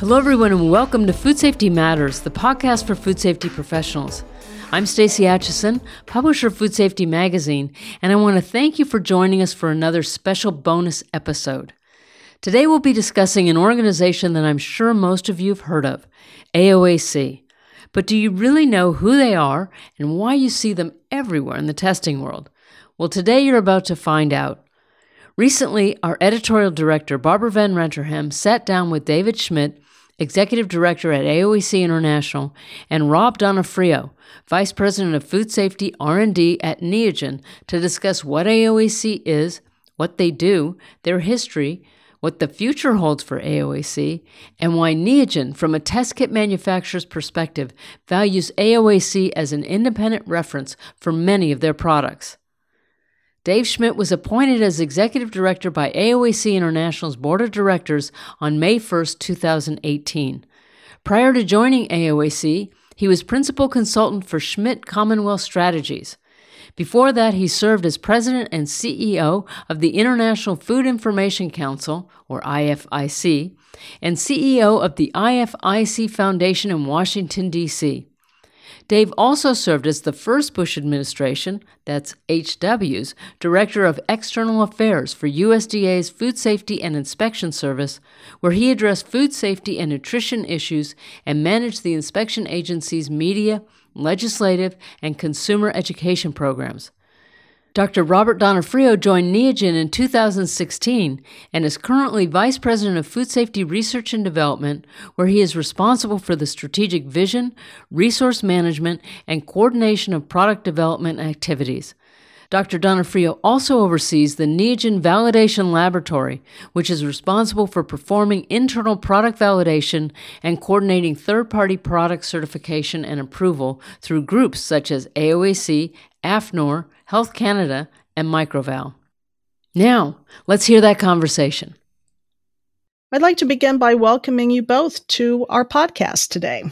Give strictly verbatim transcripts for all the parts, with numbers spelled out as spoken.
Hello, everyone, and welcome to Food Safety Matters, the podcast for food safety professionals. I'm Stacey Atchison, publisher of Food Safety Magazine, and I want to thank you for joining us for another special bonus episode. Today, we'll be discussing an organization that I'm sure most of you have heard of, A O A C. But do you really know who they are and why you see them everywhere in the testing world? Well, today you're about to find out. Recently, our editorial director, Barbara Van Renterham, sat down with David Schmidt, Executive Director at A O A C International, and Rob Donofrio, Vice President of Food Safety R and D at Neogen, to discuss what A O A C is, what they do, their history, what the future holds for A O A C, and why Neogen, from a test kit manufacturer's perspective, values A O A C as an independent reference for many of their products. Dave Schmidt was appointed as Executive Director by A O A C International's Board of Directors on May first, two thousand eighteen. Prior to joining A O A C, he was Principal Consultant for Schmidt Commonwealth Strategies. Before that, he served as President and C E O of the International Food Information Council, or I F I C, and C E O of the I F I C Foundation in Washington, D C Dave also served as the first Bush administration, that's H W's, Director of External Affairs for U S D A's Food Safety and Inspection Service, where he addressed food safety and nutrition issues and managed the inspection agency's media, legislative, and consumer education programs. Doctor Robert Donofrio joined Neogen in two thousand sixteen and is currently Vice President of Food Safety Research and Development, where he is responsible for the strategic vision, resource management, and coordination of product development activities. Doctor Donofrio also oversees the Neogen Validation Laboratory, which is responsible for performing internal product validation and coordinating third-party product certification and approval through groups such as A O A C, A F N O R, Health Canada, and Microval. Now, let's hear that conversation. I'd like to begin by welcoming you both to our podcast today.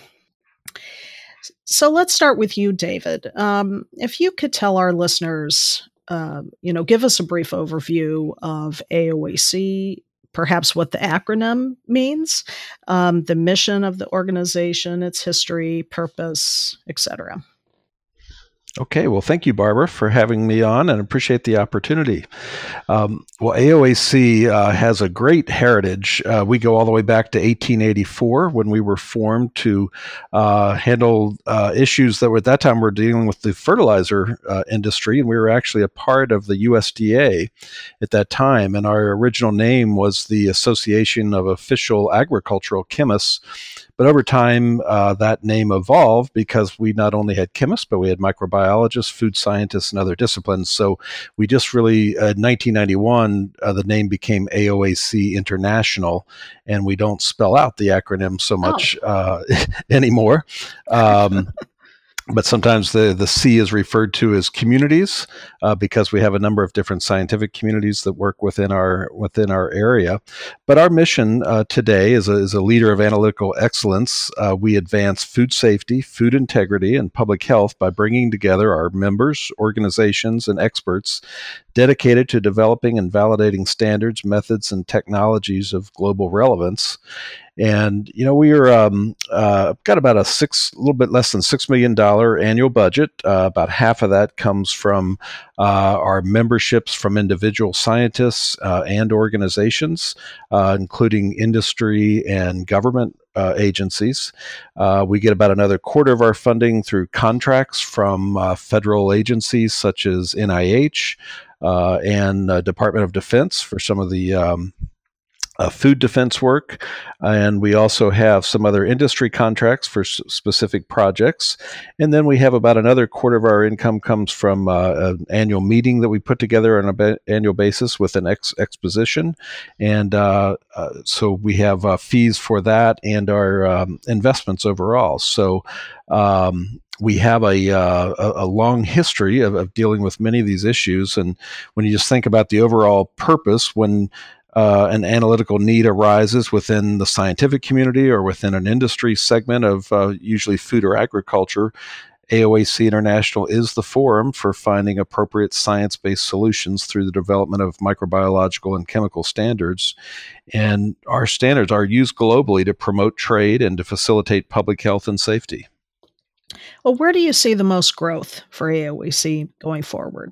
So let's start with you, David. Um, if you could tell our listeners, uh, you know, give us a brief overview of A O A C, perhaps what the acronym means, um, the mission of the organization, its history, purpose, et cetera. Okay, well, thank you, Barbara, for having me on, and appreciate the opportunity. Um, well, A O A C uh, has a great heritage. Uh, we go all the way back to eighteen eighty-four, when we were formed to uh, handle uh, issues that were, at that time were dealing with the fertilizer uh, industry, and we were actually a part of the U S D A at that time. And our original name was the Association of Official Agricultural Chemists. But over time, uh, that name evolved because we not only had chemists, but we had microbiologists, food scientists, and other disciplines. So we just really, uh, in nineteen ninety-one, uh, the name became A O A C International, and we don't spell out the acronym so much oh. uh, anymore. Um, But sometimes the, the C is referred to as communities uh, because we have a number of different scientific communities that work within our within our area. But our mission uh, today is a, is a leader of analytical excellence. Uh, we advance food safety, food integrity, and public health by bringing together our members, organizations, and experts dedicated to developing and validating standards, methods, and technologies of global relevance. And, you know, we are um, uh, got about a six, a little bit less than six million dollars annual budget. Uh, about half of that comes from uh, our memberships from individual scientists uh, and organizations, uh, including industry and government uh, agencies. Uh, we get about another quarter of our funding through contracts from uh, federal agencies such as N I H uh, and uh, Department of Defense for some of the um, Uh, food defense work, and we also have some other industry contracts for s- specific projects. And then we have about another quarter of our income comes from uh, an annual meeting that we put together on an ba- annual basis with an ex- exposition. And uh, uh, so we have uh, fees for that and our um, investments overall. So um, we have a, uh, a a long history of, of dealing with many of these issues. And when you just think about the overall purpose, when Uh, an analytical need arises within the scientific community or within an industry segment of uh, usually food or agriculture, A O A C International is the forum for finding appropriate science-based solutions through the development of microbiological and chemical standards. And our standards are used globally to promote trade and to facilitate public health and safety. Well, where do you see the most growth for A O A C going forward?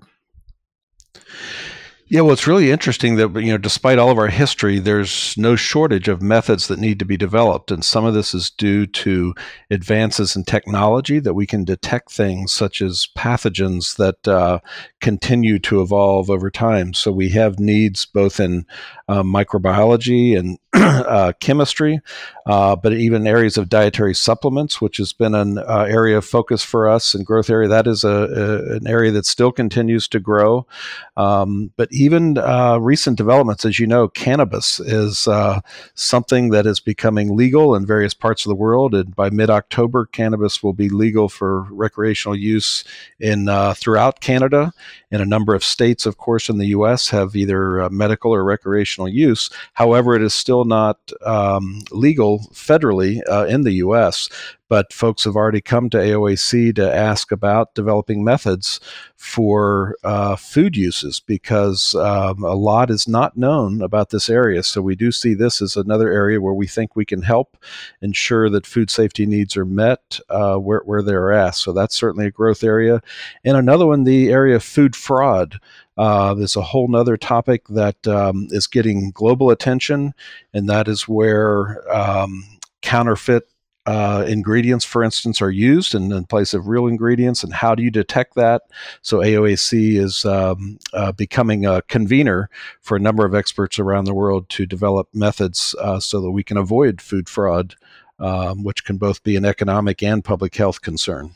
Yeah, well, it's really interesting that, you know, despite all of our history, there's no shortage of methods that need to be developed. And some of this is due to advances in technology that we can detect things such as pathogens that uh, continue to evolve over time. So we have needs both in uh, microbiology and uh, chemistry, uh, but even areas of dietary supplements, which has been an uh, area of focus for us and growth area. That is a, a, an area that still continues to grow. Um, but even uh, recent developments, as you know, cannabis is uh, something that is becoming legal in various parts of the world. And by mid-October, cannabis will be legal for recreational use in uh, throughout Canada. And a number of states, of course, in the U S have either uh, medical or recreational use. However, it is still not um, legal federally uh, in the U S, but folks have already come to A O A C to ask about developing methods for uh, food uses because um, a lot is not known about this area. So we do see this as another area where we think we can help ensure that food safety needs are met uh, where, where they're asked. So that's certainly a growth area. And another one, the area of food fraud. Uh, there's a whole nother topic that um, is getting global attention, and that is where um, counterfeit Uh, ingredients, for instance, are used in, in place of real ingredients, and how do you detect that? So A O A C is um, uh, becoming a convener for a number of experts around the world to develop methods uh, so that we can avoid food fraud, um, which can both be an economic and public health concern.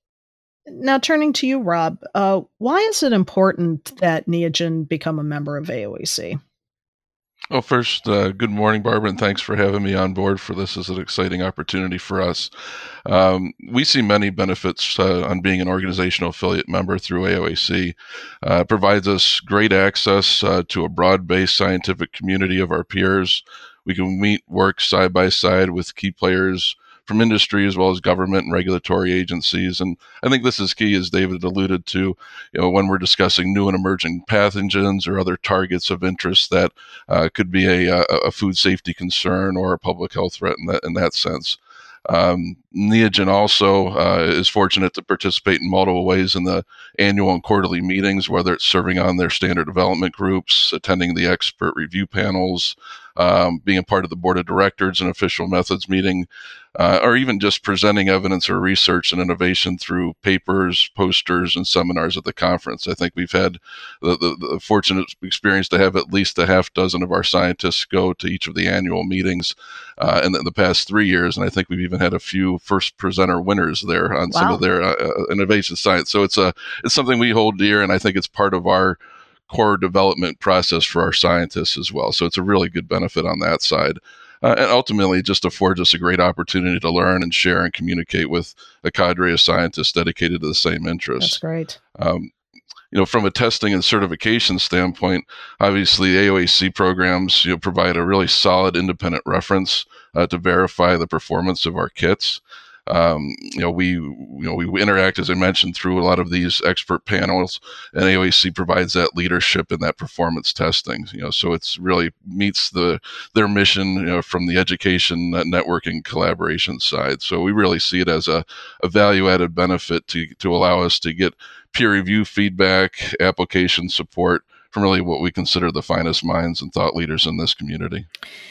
Now, turning to you, Rob, uh, why is it important that Neogen become a member of A O A C? Well, first, uh, good morning, Barbara, and thanks for having me on board for this. This is an exciting opportunity for us. Um, we see many benefits uh, on being an organizational affiliate member through A O A C. Uh, it provides us great access uh, to a broad-based scientific community of our peers. We can meet, work side by side with key players from industry as well as government and regulatory agencies. And I think this is key, as David alluded to, you know, when we're discussing new and emerging pathogens or other targets of interest that uh, could be a, a food safety concern or a public health threat in that, in that sense. Um, Neogen also uh, is fortunate to participate in multiple ways in the annual and quarterly meetings, whether it's serving on their standard development groups, attending the expert review panels, um, being a part of the board of directors and official methods meeting, uh, or even just presenting evidence or research and innovation through papers, posters, and seminars at the conference. I think we've had the, the, the fortunate experience to have at least a half dozen of our scientists go to each of the annual meetings uh, in the, the past three years, and I think we've even had a few first presenter winners there on wow. some of their uh, innovation science. So it's a it's something we hold dear, and I think it's part of our core development process for our scientists as well. So it's a really good benefit on that side. Uh, and ultimately, it just affords us a great opportunity to learn and share and communicate with a cadre of scientists dedicated to the same interests. That's great. Um, you know, from a testing and certification standpoint, obviously A O A C programs, you know, provide a really solid independent reference uh, to verify the performance of our kits. Um, you know, we you know we interact, as I mentioned, through a lot of these expert panels, and A O A C provides that leadership in that performance testing. You know, so it's really meets the their mission, you know, from the education, uh, networking, collaboration side. So we really see it as a, a value-added benefit to to allow us to get peer review feedback, application support from really what we consider the finest minds and thought leaders in this community.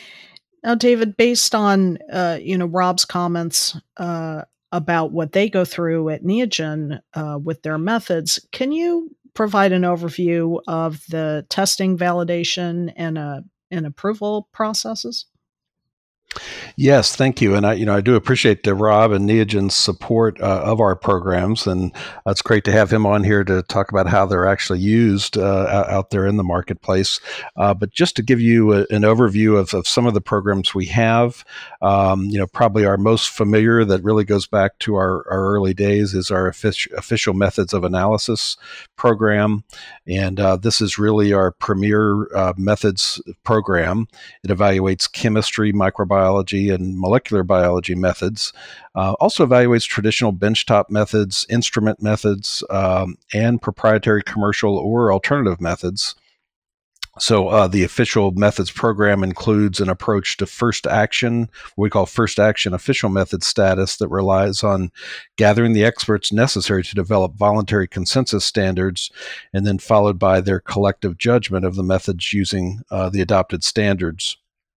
Now, David, based on uh, you know Rob's comments uh, about what they go through at Neogen uh, with their methods, can you provide an overview of the testing, validation, and uh, and approval processes? Yes, thank you. And I, you know, I do appreciate uh, Rob and Neogen's support uh, of our programs, and uh, it's great to have him on here to talk about how they're actually used uh, out there in the marketplace. Uh, but just to give you a, an overview of, of some of the programs we have, um, you know, probably our most familiar that really goes back to our, our early days is our official, official methods of analysis program, and uh, this is really our premier uh, methods program. It evaluates chemistry, microbiology, microbiology and molecular biology methods. Uh, also evaluates traditional benchtop methods, instrument methods, um, and proprietary commercial or alternative methods. So uh, the official methods program includes an approach to first action, what we call first action official method status, that relies on gathering the experts necessary to develop voluntary consensus standards, and then followed by their collective judgment of the methods using uh, the adopted standards.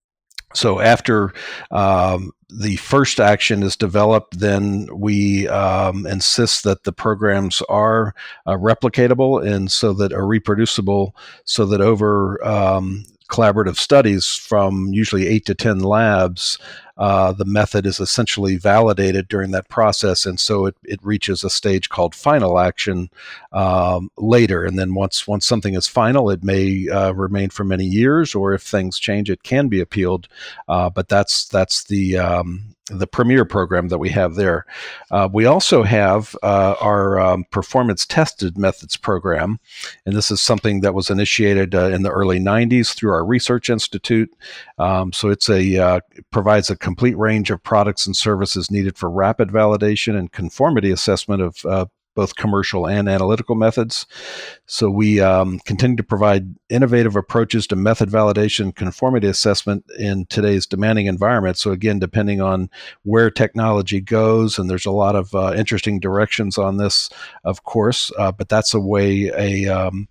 So after um, the first action is developed, then we um, insist that the programs are uh, replicatable and so that are reproducible, so that over um, collaborative studies from usually eight to ten labs, uh, the method is essentially validated during that process, and so it, it reaches a stage called final action um, later. And then once once something is final, it may uh, remain for many years, or if things change, it can be appealed. Uh, but that's that's the um, the premier program that we have there. Uh, we also have uh, our um, performance tested methods program, and this is something that was initiated uh, in the early nineties through our research institute. Um, so it's a uh, it provides a complete range of products and services needed for rapid validation and conformity assessment of uh, both commercial and analytical methods. So we um, continue to provide innovative approaches to method validation, conformity assessment in today's demanding environment. So again, depending on where technology goes, and there's a lot of uh, interesting directions on this, of course, uh, but that's a way a um,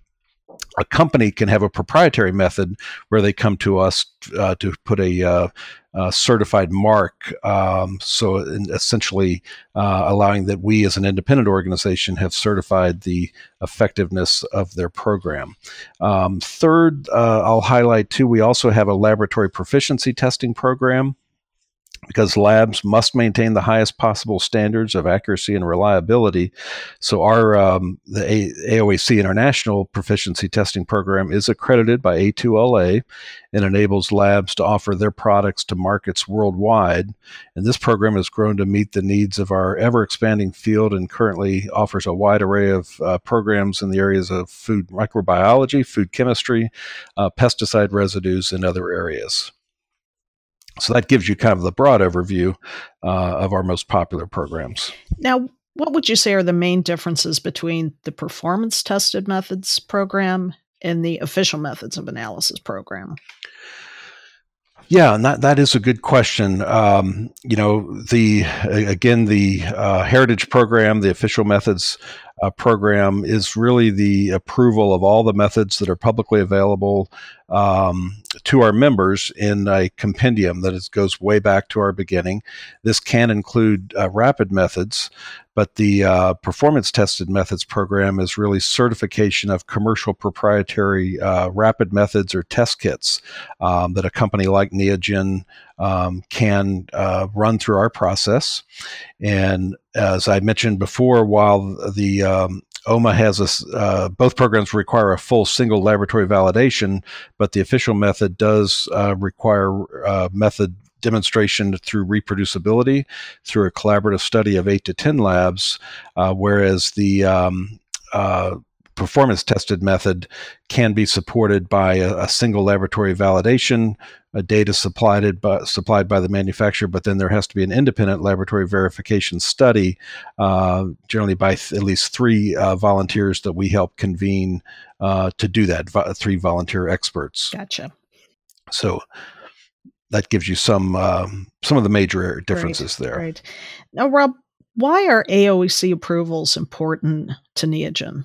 a company can have a proprietary method where they come to us uh, to put a uh, Uh, certified mark, um, so essentially uh, allowing that we as an independent organization have certified the effectiveness of their program. Um, third, uh, I'll highlight too, we also have a laboratory proficiency testing program, because labs must maintain the highest possible standards of accuracy and reliability. So our um, the A- AOAC International Proficiency Testing Program is accredited by A two L A and enables labs to offer their products to markets worldwide. And this program has grown to meet the needs of our ever-expanding field and currently offers a wide array of uh, programs in the areas of food microbiology, food chemistry, uh, pesticide residues, and other areas. So that gives you kind of the broad overview uh, of our most popular programs. Now, what would you say are the main differences between the performance tested methods program and the official methods of analysis program? Yeah, and that, that is a good question. Um, you know, the again, the uh, Heritage program, the official methods uh, program, is really the approval of all the methods that are publicly available um, to our members in a compendium that is, goes way back to our beginning. This can include uh, rapid methods, but the uh, performance tested methods program is really certification of commercial proprietary uh, rapid methods or test kits um, that a company like Neogen um, can uh, run through our process. And as I mentioned before, while the um, O M A has a, uh, both programs require a full single laboratory validation, but the official method does uh, require uh, method demonstration through reproducibility through a collaborative study of eight to ten labs, uh, whereas the um, uh, performance tested method can be supported by a, a single laboratory validation, a data supplied by, supplied by the manufacturer, but then there has to be an independent laboratory verification study, uh, generally by th- at least three uh, volunteers that we help convene uh, to do that, vo- three volunteer experts. Gotcha. So that gives you some um, some of the major differences Great, there. Great. Now, Rob, why are A O A C approvals important to Neogen?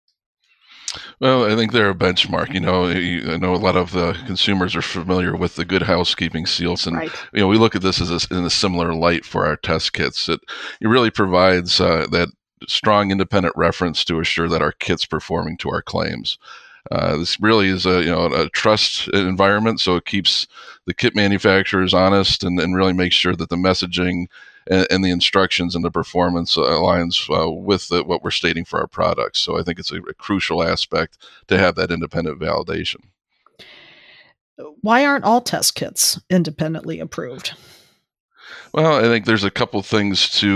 Well, I think they're a benchmark. You know, I know a lot of the consumers are familiar with the Good Housekeeping seals, and Right. you know, we look at this as a, in a similar light for our test kits. It it really provides uh, that strong independent reference to assure that our kit's performing to our claims. Uh, this really is a you know a trust environment, so it keeps the kit manufacturers honest and, and really makes sure that the messaging and, and the instructions and the performance uh, aligns uh, with the, what we're stating for our products. So I think it's a, a crucial aspect to have that independent validation. Why aren't all test kits independently approved? Well, I think there's a couple things to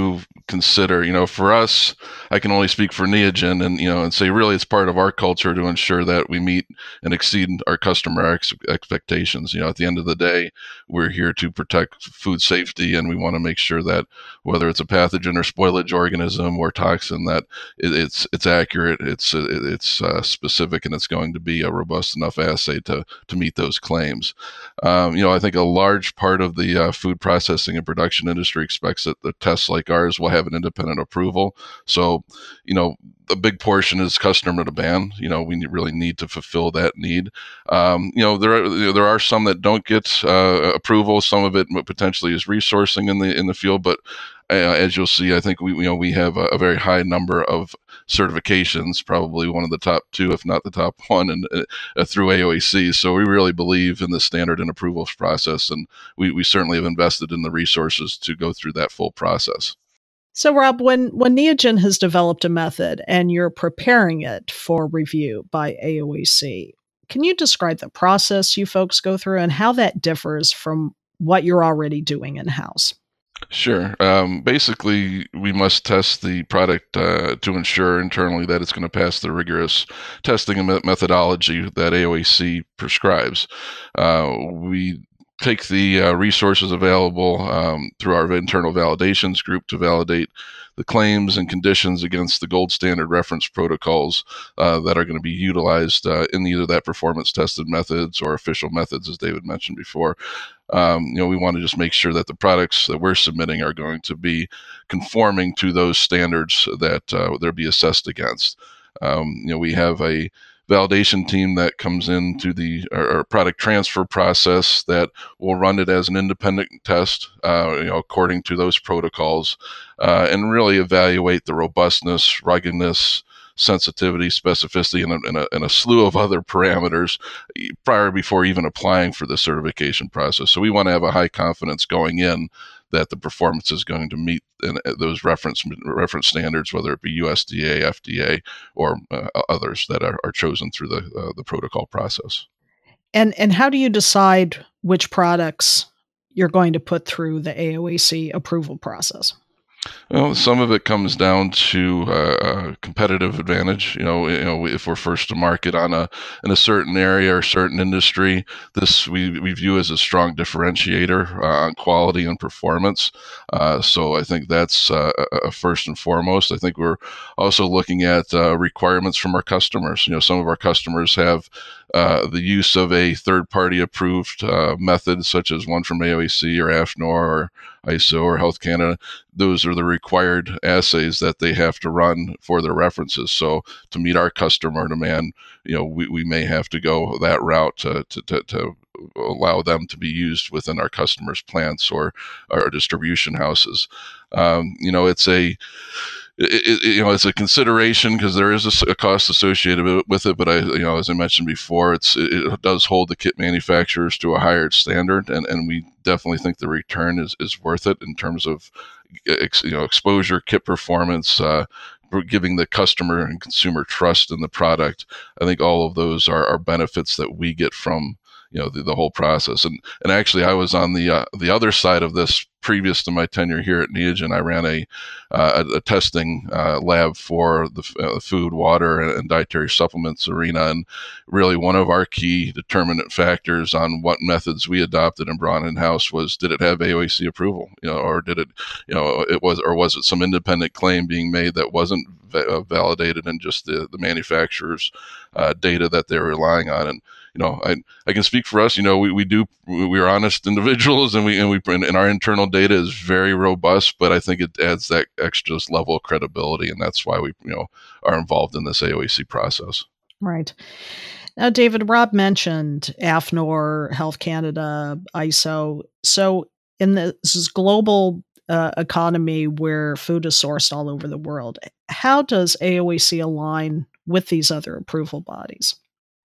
consider. You know, for us, I can only speak for Neogen, and you know, and say really, it's part of our culture to ensure that we meet and exceed our customer ex- expectations. You know, at the end of the day, we're here to protect food safety, and we want to make sure that whether it's a pathogen or spoilage organism or toxin, that it, it's it's accurate, it's it's uh, specific, and it's going to be a robust enough assay to to meet those claims. Um, you know, I think a large part of the uh, food processing and production industry expects that the tests like ours will have an independent approval. So, you know, a big portion is customer demand. You know, we really need to fulfill that need. Um, you know, there are, you know, there are some that don't get uh, approval. Some of it potentially is resourcing in the in the field, but uh, as you'll see, I think we you know we have a, a very high number of certifications, probably one of the top two, if not the top one, and uh, through A O A C. So we really believe in the standard and approvals process, and we, we certainly have invested in the resources to go through that full process. So, Rob, when, when Neogen has developed a method and you're preparing it for review by A O A C, can you describe the process you folks go through and how that differs from what you're already doing in-house? Sure. Um, basically, we must test the product uh, to ensure internally that it's going to pass the rigorous testing and me- methodology that A O A C prescribes. Uh, we take the uh, resources available um, through our internal validations group to validate the claims and conditions against the gold standard reference protocols uh, that are going to be utilized uh, in either that performance tested methods or official methods, as David mentioned before. Um, you know, we want to just make sure that the products that we're submitting are going to be conforming to those standards that uh, they'll be assessed against. Um, you know, we have a validation team that comes into the our, our product transfer process that will run it as an independent test, uh, you know, according to those protocols, uh, and really evaluate the robustness, ruggedness, sensitivity, specificity, and a, and, a, and a slew of other parameters prior before even applying for the certification process. So we want to have a high confidence going in that the performance is going to meet those reference reference standards, whether it be U S D A, F D A, or uh, others that are, are chosen through the uh, the protocol process. And and how do you decide which products you're going to put through the A O A C approval process? Well, some of it comes down to uh, competitive advantage. You know, you know, if we're first to market on a in a certain area or certain industry, this we, we view as a strong differentiator uh, on quality and performance. Uh, so I think that's uh, uh, first and foremost. I think we're also looking at uh, requirements from our customers. You know, some of our customers have uh, the use of a third-party approved uh, method, such as one from A O A C or AFNOR or I S O or Health Canada. Those are the required assays that they have to run for their references. So to meet our customer demand, you know, we, we may have to go that route to, to, to, to allow them to be used within our customers' plants or our distribution houses. Um, you know, it's a It, it, you know, it's a consideration because there is a, a cost associated with it. But I, you know, as I mentioned before, it's it, it does hold the kit manufacturers to a higher standard, and, and we definitely think the return is, is worth it in terms of, ex, you know, exposure, kit performance, uh, giving the customer and consumer trust in the product. I think all of those are, are benefits that we get from, you know, the, the whole process. And and actually, I was on the uh, the other side of this previous to my tenure here at Neogen. I ran a uh, a, a testing uh, lab for the uh, food, water, and, and dietary supplements arena. And really, one of our key determinant factors on what methods we adopted and brought in house was, did it have A O A C approval? You know, or did it, you know, it was, or was it some independent claim being made that wasn't va- validated in just the the manufacturer's uh, data that they're relying on? And you know, I I can speak for us. You know, we, we do we are honest individuals, and we and we and our internal data is very robust. But I think it adds that extra level of credibility, and that's why we you know are involved in this A O A C process. Right. Now, David, Rob mentioned AFNOR, Health Canada, I S O. So in this global uh, economy where food is sourced all over the world, how does A O A C align with these other approval bodies?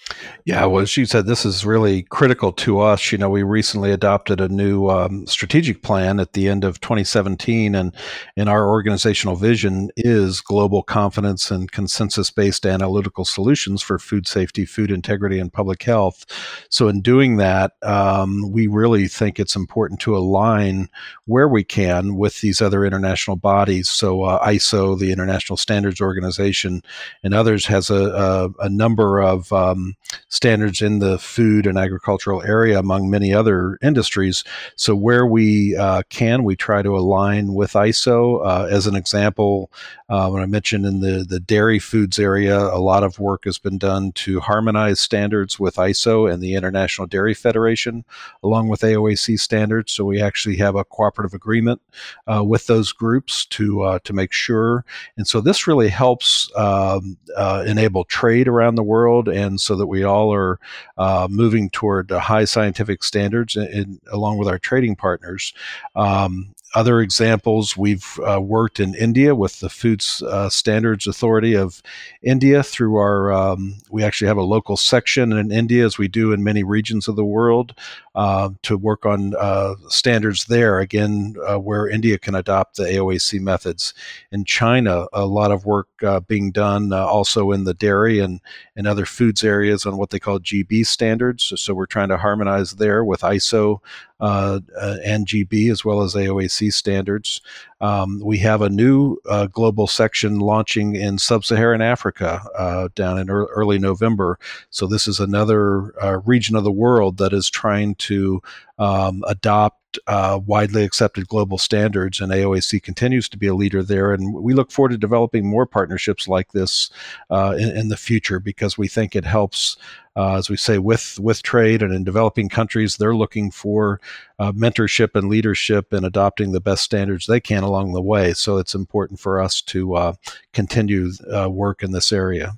Yeah, well, as you said, this is really critical to us. You know, we recently adopted a new um, strategic plan at the end of twenty seventeen, and, and our organizational vision is global confidence and consensus-based analytical solutions for food safety, food integrity, and public health. So in doing that, um, we really think it's important to align where we can with these other international bodies. So uh, I S O, the International Standards Organization, and others has a, a, a number of um, standards in the food and agricultural area, among many other industries. So where we uh, can, we try to align with I S O. Uh, as an example, uh, when I mentioned in the, the dairy foods area, a lot of work has been done to harmonize standards with I S O and the International Dairy Federation, along with A O A C standards. So we actually have a cooperative agreement uh, with those groups to uh, to make sure. And so this really helps um, uh, enable trade around the world, and so that we all are uh, moving toward uh, high scientific standards, in, in, along with our trading partners. Um, Other examples, we've uh, worked in India with the Food uh, Standards Authority of India through our, um, we actually have a local section in India, as we do in many regions of the world, uh, to work on uh, standards there, again, uh, where India can adopt the A O A C methods. In China, a lot of work uh, being done uh, also in the dairy and, and other foods areas on what they call G B standards. So, so we're trying to harmonize there with I S O Uh, uh, and G B, as well as A O A C standards. Um, we have a new uh, global section launching in sub-Saharan Africa uh, down in er- early November. So this is another uh, region of the world that is trying to um, adopt Uh, widely accepted global standards, and A O A C continues to be a leader there. And we look forward to developing more partnerships like this uh, in, in the future, because we think it helps, uh, as we say, with with trade. And in developing countries, they're looking for uh, mentorship and leadership in adopting the best standards they can along the way. So it's important for us to uh, continue uh, work in this area.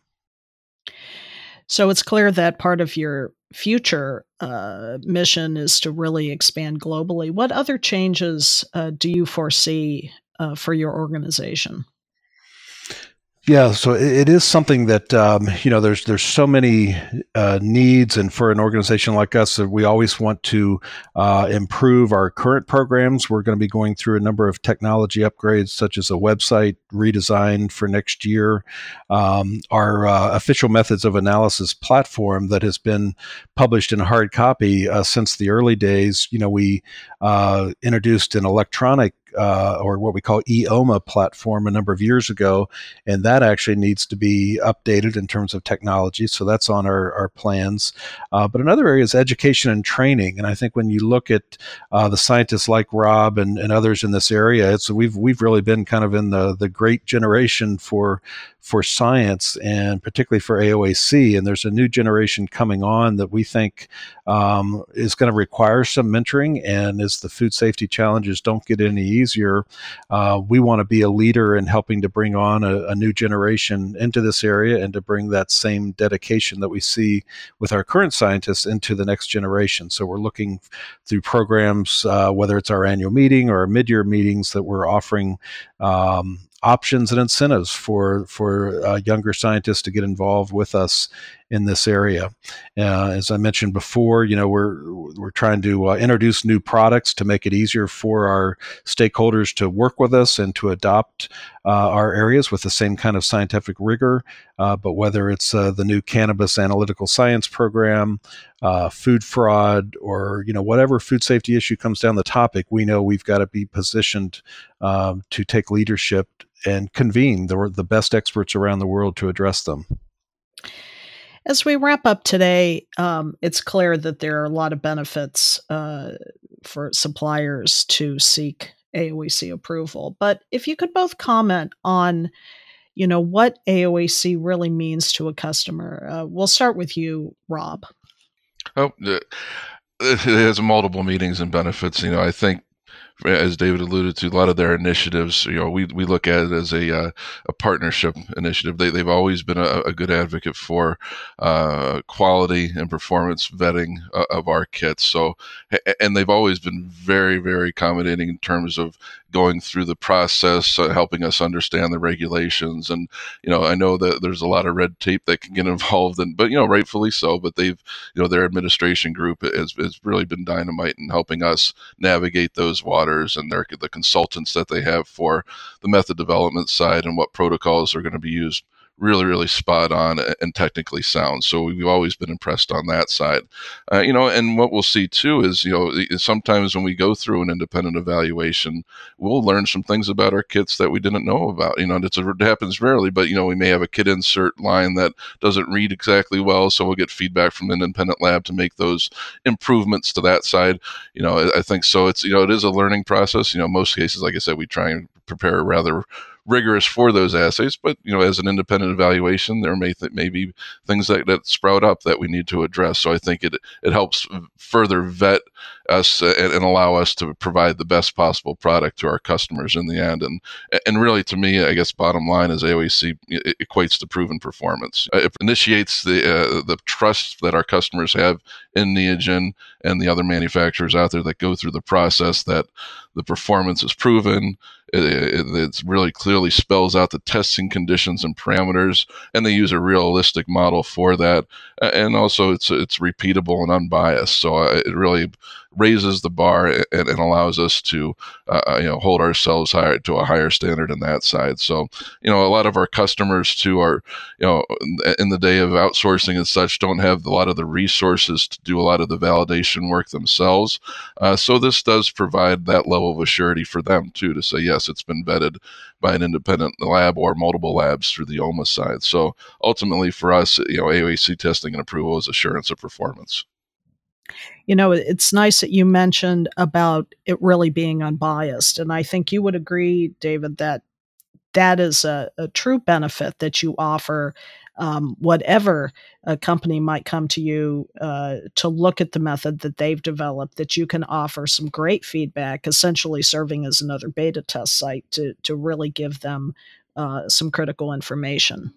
So it's clear that part of your future uh, mission is to really expand globally. What other changes uh, do you foresee uh, for your organization? Yeah, so it is something that um, you know. There's there's so many uh, needs, and for an organization like us, that we always want to uh, improve our current programs. We're going to be going through a number of technology upgrades, such as a website redesign for next year. Um, our uh, official methods of analysis platform that has been published in hard copy uh, since the early days. You know, we uh, introduced an electronic Uh, or what we call E O M A platform a number of years ago, and that actually needs to be updated in terms of technology. So that's on our, our plans. Uh, but another area is education and training. And I think when you look at uh, the scientists like Rob and, and others in this area, it's we've we've really been kind of in the the great generation for for science, and particularly for A O A C. And there's a new generation coming on that we think um, is going to require some mentoring. And as the food safety challenges don't get any easier, uh, we want to be a leader in helping to bring on a, a new generation into this area, and to bring that same dedication that we see with our current scientists into the next generation. So we're looking through programs, uh, whether it's our annual meeting or our mid-year meetings, that we're offering um, options and incentives for for uh, younger scientists to get involved with us in this area. Uh, as I mentioned before, you know, we're we're trying to uh, introduce new products to make it easier for our stakeholders to work with us and to adopt uh, our areas with the same kind of scientific rigor. Uh, but whether it's uh, the new cannabis analytical science program, uh, food fraud, or you know whatever food safety issue comes down the topic, we know we've got to be positioned um, to take leadership and convene the, the best experts around the world to address them. As we wrap up today, um, it's clear that there are a lot of benefits uh, for suppliers to seek A O A C approval. But if you could both comment on, you know, what A O A C really means to a customer. Uh, we'll start with you, Rob. Oh, it has multiple meanings and benefits. You know, I think, as David alluded to, a lot of their initiatives, you know, we, we look at it as a uh, a partnership initiative. They, they've always been a, a good advocate for uh, quality and performance vetting uh, of our kits. So, and they've always been very, very accommodating in terms of going through the process, uh, helping us understand the regulations. And, you know, I know that there's a lot of red tape that can get involved, and but, you know, rightfully so. But they've, you know, their administration group has, has really been dynamite in helping us navigate those waters, and their, the consultants that they have for the method development side and what protocols are going to be used, really, really spot on and technically sound. So we've always been impressed on that side. Uh, you know, and what we'll see too is, you know, sometimes when we go through an independent evaluation, we'll learn some things about our kits that we didn't know about. You know, and it's a, it happens rarely, but, you know, we may have a kit insert line that doesn't read exactly well. So we'll get feedback from an independent lab to make those improvements to that side. You know, I, I think so. It's, you know, it is a learning process. You know, most cases, like I said, we try and prepare rather rigorous for those assays, but, you know, as an independent evaluation, there may th- may be things that, that sprout up that we need to address. So I think it it helps further vet us and, and allow us to provide the best possible product to our customers in the end. And and really, to me, I guess bottom line is A O A C it equates to proven performance. It initiates the uh, the trust that our customers have in Neogen and the other manufacturers out there that go through the process, that the performance is proven. It, it, it's really clearly spells out the testing conditions and parameters, and they use a realistic model for that. And also, it's it's repeatable and unbiased. So it really raises the bar and, and allows us to uh, you know hold ourselves higher to a higher standard in that side. So, you know, a lot of our customers too are, you know, in the day of outsourcing and such, don't have a lot of the resources to do a lot of the validation work themselves. Uh, so this does provide that level of assurity for them too, to say, yes, it's been vetted by an independent lab or multiple labs through the O M A side. So ultimately for us, you know, A O A C testing and approval is assurance of performance. You know, it's nice that you mentioned about it really being unbiased. And I think you would agree, David, that that is a, a true benefit that you offer, um, whatever a company might come to you uh, to look at the method that they've developed, that you can offer some great feedback, essentially serving as another beta test site to, to really give them uh, some critical information.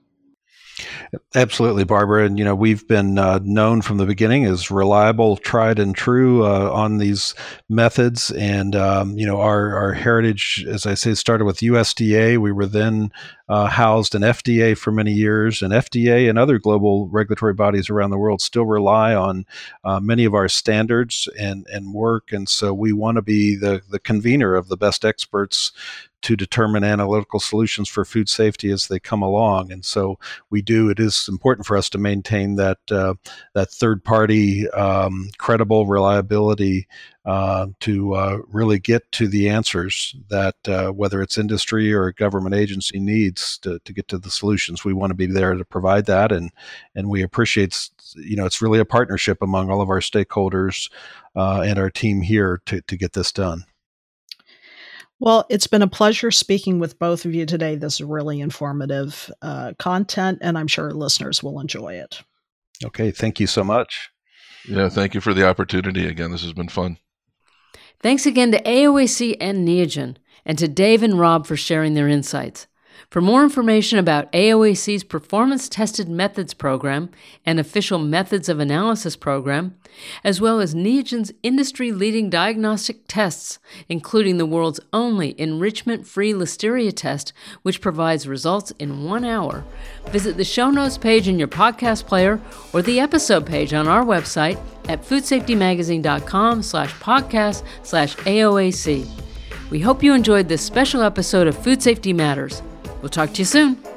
Absolutely, Barbara. And, you know, we've been uh, known from the beginning as reliable, tried and true uh, on these methods. And, um, you know, our, our heritage, as I say, started with U S D A. We were then uh, housed in F D A for many years. And F D A and other global regulatory bodies around the world still rely on uh, many of our standards and, and work. And so we want to be the, the convener of the best experts to determine analytical solutions for food safety as they come along. And so we do, it is important for us to maintain that uh, that third-party um, credible reliability uh, to uh, really get to the answers that uh, whether it's industry or a government agency needs to, to get to the solutions. We want to be there to provide that, and and we appreciate, you know, it's really a partnership among all of our stakeholders uh, and our team here to, to get this done. Well, it's been a pleasure speaking with both of you today. This is really informative uh, content, and I'm sure listeners will enjoy it. Okay, thank you so much. Yeah, thank you for the opportunity. Again, this has been fun. Thanks again to A O A C and Neogen, and to Dave and Rob for sharing their insights. For more information about A O A C's Performance Tested Methods program and Official Methods of Analysis program, as well as Neogen's industry-leading diagnostic tests, including the world's only enrichment-free Listeria test, which provides results in one hour, visit the show notes page in your podcast player or the episode page on our website at foodsafetymagazine.com slash podcast slash AOAC. We hope you enjoyed this special episode of Food Safety Matters. We'll talk to you soon.